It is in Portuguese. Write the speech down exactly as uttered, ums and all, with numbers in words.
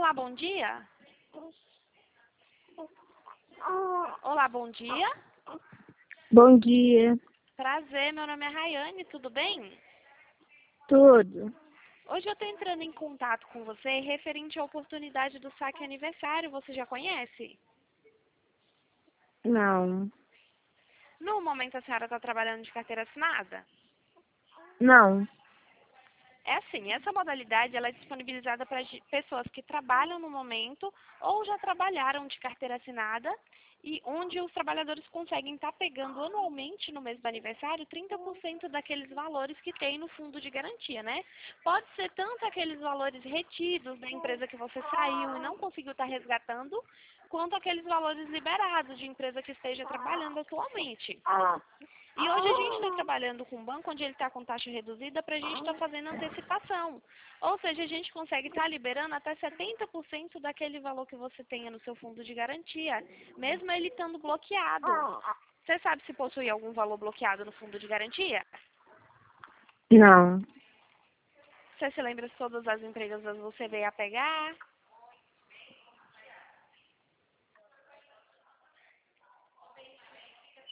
Olá, bom dia. Olá, bom dia. Bom dia. Prazer, meu nome é Rayane, tudo bem? Tudo? Hoje eu estou entrando em contato com você referente à oportunidade do saque aniversário. Você já conhece? Não. No momento a senhora está trabalhando de carteira assinada? Não. É assim, essa modalidade ela é disponibilizada para pessoas que trabalham no momento ou já trabalharam de carteira assinada e onde os trabalhadores conseguem estar pegando anualmente no mês do aniversário trinta por cento daqueles valores que tem no fundo de garantia, né? Pode ser tanto aqueles valores retidos da empresa que você saiu e não conseguiu estar resgatando, quanto aqueles valores liberados de empresa que esteja trabalhando atualmente. E hoje a gente está trabalhando com um banco onde ele está com taxa reduzida para a gente estar fazendo antecipação. Ou seja, a gente consegue estar liberando até setenta por cento daquele valor que você tenha no seu fundo de garantia, mesmo ele estando bloqueado. Você sabe se possui algum valor bloqueado no fundo de garantia? Não. Você se lembra se todas as empresas você veio a pegar?